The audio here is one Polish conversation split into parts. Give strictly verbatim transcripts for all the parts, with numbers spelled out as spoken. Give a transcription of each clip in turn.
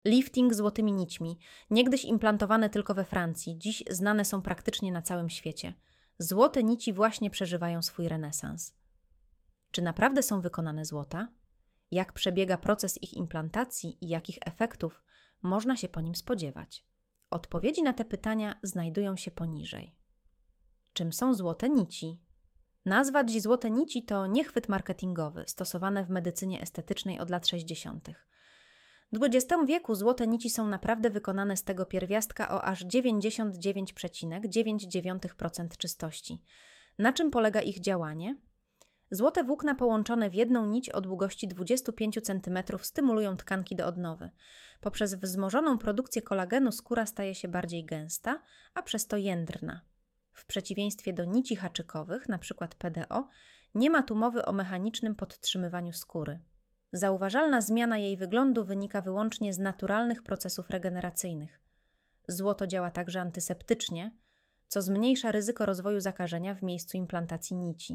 Lifting złotymi nićmi, niegdyś implantowane tylko we Francji, dziś znane są praktycznie na całym świecie. Złote nici właśnie przeżywają swój renesans. Czy naprawdę są wykonane złota? Jak przebiega proces ich implantacji i jakich efektów można się po nim spodziewać? Odpowiedzi na te pytania znajdują się poniżej. Czym są złote nici? Nazwa dziś złote nici to niechwyt marketingowy stosowany w medycynie estetycznej od lat sześćdziesiątych. W dwudziestym wieku złote nici są naprawdę wykonane z tego pierwiastka o aż dziewięćdziesiąt dziewięć przecinek dziewięć procent czystości. Na czym polega ich działanie? Złote włókna połączone w jedną nić o długości dwadzieścia pięć centymetrów stymulują tkanki do odnowy. Poprzez wzmożoną produkcję kolagenu skóra staje się bardziej gęsta, a przez to jędrna. W przeciwieństwie do nici haczykowych, np. P D O, nie ma tu mowy o mechanicznym podtrzymywaniu skóry. Zauważalna zmiana jej wyglądu wynika wyłącznie z naturalnych procesów regeneracyjnych. Złoto działa także antyseptycznie, co zmniejsza ryzyko rozwoju zakażenia w miejscu implantacji nici.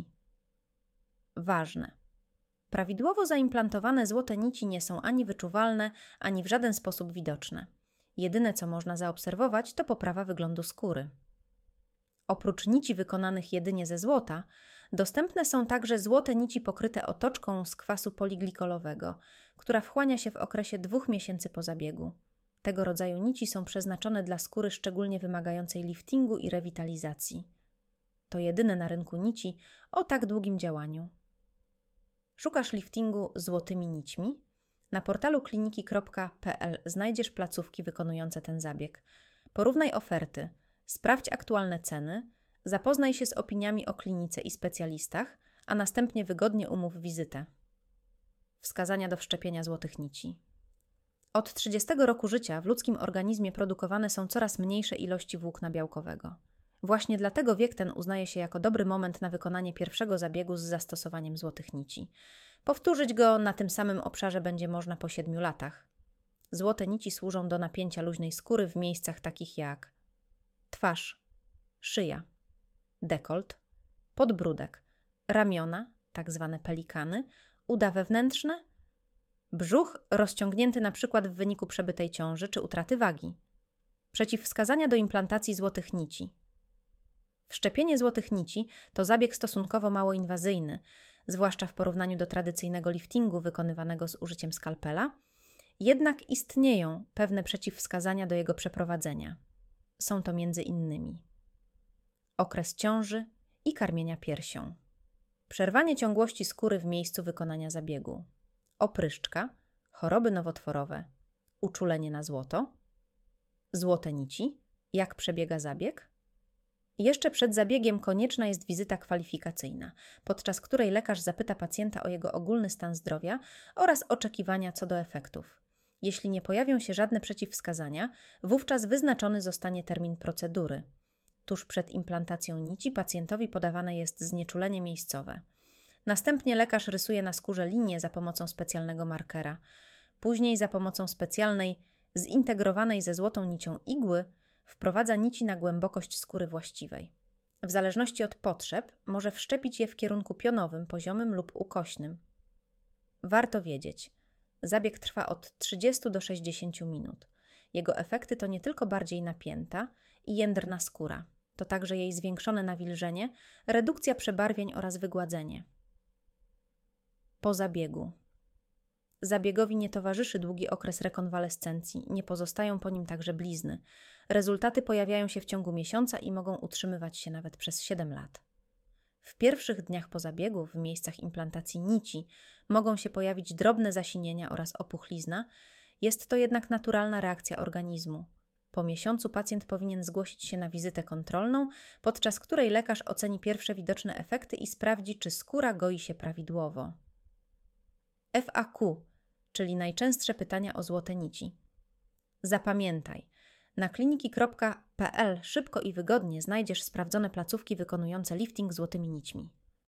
Ważne. Prawidłowo zaimplantowane złote nici nie są ani wyczuwalne, ani w żaden sposób widoczne. Jedyne, co można zaobserwować, to poprawa wyglądu skóry. Oprócz nici wykonanych jedynie ze złota, dostępne są także złote nici pokryte otoczką z kwasu poliglikolowego, która wchłania się w okresie dwóch miesięcy po zabiegu. Tego rodzaju nici są przeznaczone dla skóry szczególnie wymagającej liftingu i rewitalizacji. To jedyne na rynku nici o tak długim działaniu. Szukasz liftingu złotymi nićmi? Na portalu kliniki kropka p l znajdziesz placówki wykonujące ten zabieg. Porównaj oferty, sprawdź aktualne ceny, zapoznaj się z opiniami o klinice i specjalistach, a następnie wygodnie umów wizytę. Wskazania do wszczepienia złotych nici. Od trzydziestego roku życia w ludzkim organizmie produkowane są coraz mniejsze ilości włókna białkowego. Właśnie dlatego wiek ten uznaje się jako dobry moment na wykonanie pierwszego zabiegu z zastosowaniem złotych nici. Powtórzyć go na tym samym obszarze będzie można po siedmiu latach. Złote nici służą do napięcia luźnej skóry w miejscach takich jak twarz, szyja, dekolt, podbródek, ramiona, tak zwane pelikany, uda wewnętrzne, brzuch rozciągnięty na przykład w wyniku przebytej ciąży czy utraty wagi. Przeciwwskazania do implantacji złotych nici. Wszczepienie złotych nici to zabieg stosunkowo mało inwazyjny, zwłaszcza w porównaniu do tradycyjnego liftingu wykonywanego z użyciem skalpela, jednak istnieją pewne przeciwwskazania do jego przeprowadzenia. Są to między innymi okres ciąży i karmienia piersią, przerwanie ciągłości skóry w miejscu wykonania zabiegu, opryszczka, choroby nowotworowe, uczulenie na złoto, złote nici, jak przebiega zabieg. Jeszcze przed zabiegiem konieczna jest wizyta kwalifikacyjna, podczas której lekarz zapyta pacjenta o jego ogólny stan zdrowia oraz oczekiwania co do efektów. Jeśli nie pojawią się żadne przeciwwskazania, wówczas wyznaczony zostanie termin procedury. Tuż przed implantacją nici pacjentowi podawane jest znieczulenie miejscowe. Następnie lekarz rysuje na skórze linię za pomocą specjalnego markera. Później za pomocą specjalnej, zintegrowanej ze złotą nicią igły wprowadza nici na głębokość skóry właściwej. W zależności od potrzeb może wszczepić je w kierunku pionowym, poziomym lub ukośnym. Warto wiedzieć, zabieg trwa od trzydziestu do sześćdziesięciu minut. Jego efekty to nie tylko bardziej napięta i jędrna skóra, to także jej zwiększone nawilżenie, redukcja przebarwień oraz wygładzenie. Po zabiegu. Zabiegowi nie towarzyszy długi okres rekonwalescencji, nie pozostają po nim także blizny. Rezultaty pojawiają się w ciągu miesiąca i mogą utrzymywać się nawet przez siedem lat. W pierwszych dniach po zabiegu, w miejscach implantacji nici, mogą się pojawić drobne zasinienia oraz opuchlizna. Jest to jednak naturalna reakcja organizmu. Po miesiącu pacjent powinien zgłosić się na wizytę kontrolną, podczas której lekarz oceni pierwsze widoczne efekty i sprawdzi, czy skóra goi się prawidłowo. F A Q, czyli najczęstsze pytania o złote nici. Zapamiętaj, na kliniki kropka p l szybko i wygodnie znajdziesz sprawdzone placówki wykonujące lifting złotymi nićmi.